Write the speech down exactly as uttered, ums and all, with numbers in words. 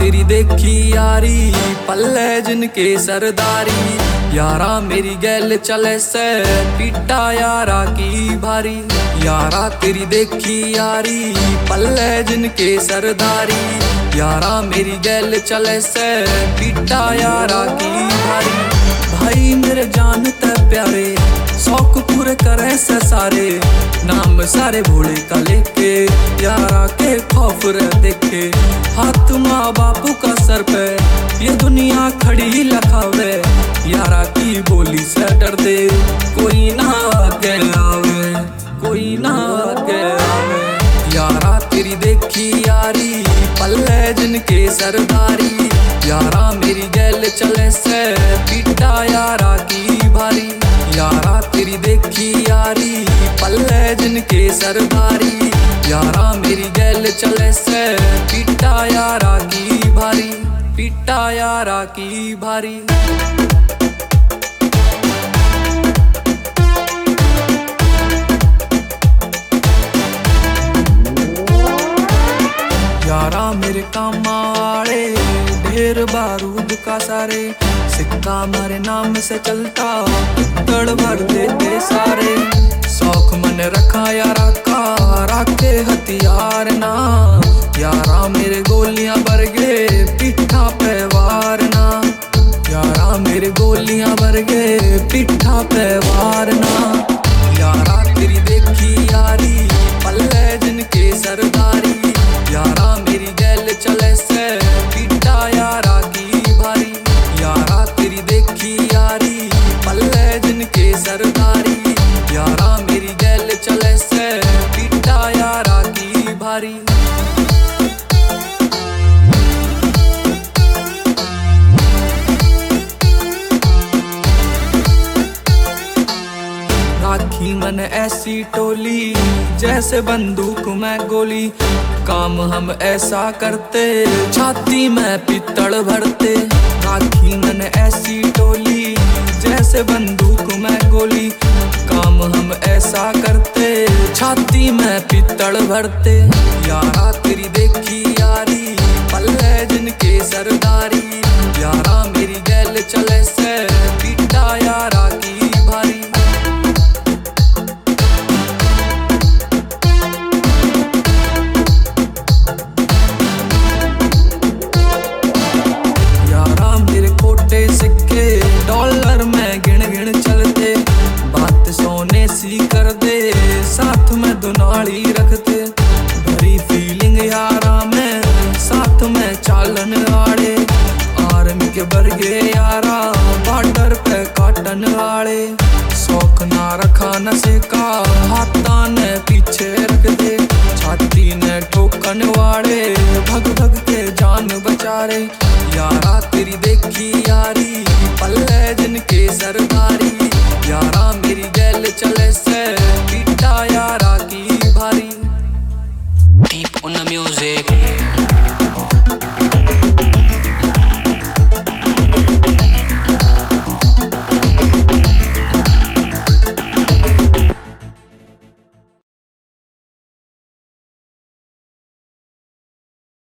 तेरी देखी यारी पल्ले जिनके सरदारी, यारा मेरी गैल चले से पीटा यारा की भारी। यारा तेरी देखी यारी पल्ले जिनके सरदारी, यारा मेरी गैल चले से पीटा यारा की भारी। भाई मेरे जानते प्यारे शौक पूरे करे से सारे, नाम सारे भोले का लेके यारा के खौफ रह देखे। हाथ माँ बापू का सर पे ये दुनिया खड़ी लखावे, यारा की बोली से डर दे कोई ना आगे आवे, कोई ना आगे आवे। यारा तेरी देखी यारी पल्ले जिनके सरदारी, यारा मेरी गैल चले से पीटा यारा की भारी। यारा तेरी देखी यारी पल्ले जिनके सरदारी, यारा मेरी गैल चले से पीटा यारा की भारी, पीटा यारा की भारी। यारा मेरे काम आड़े ढेर बारूद का सारे, सिक्का मारे नाम से चलता तड़ भर देते सारे। शौक मन रखा यारा का राखे हथियार ना, यारा मेरे गोलियां भर गए पिठा पे वारना। यारा मेरे गोलियां भर गए पिठा पे वारना। यारा तेरी देखी यारी पल्ले जिनके सरदारी, यारा मेरी गैल चले से पीटा यारा की भारी। यारा तेरी देखी यारी पल्ले जिनके सरदारी, यारा मेरी गैल चले से पीटा यारा की भारी। राखी मन ऐसी टोली जैसे बंदूक में गोली, काम हम ऐसा करते छाती में पित्तल भरते। राखी मन ऐसी टोली जैसे बंदूक में गोली, काम हम ऐसा करते छाती में पित्तल भरते। यारा तेरी देखी यारी पल्ले जिनके सरदारी, यारा मेरी गैल चले से पीटा यारा की भारी। सिक्के डॉलर में गिन गिन चलते, बात सोने सी कर दे साथ में दुनाली रखते। भरी फीलिंग यारा में साथ में चालन आड़े, आर्मी के बरगे यारा बॉर्डर पे काटन वाले। शौक ना रखा नशे का हाथा ने पीछे रख दे, छाती ने ठोकन वाले भग भग के जान बचारे। यारा तेरी देखी यारी पल्ले जिनके सरदारी, यारा मेरी गैल चले से पीटा यारा की भारी। Deep on the music.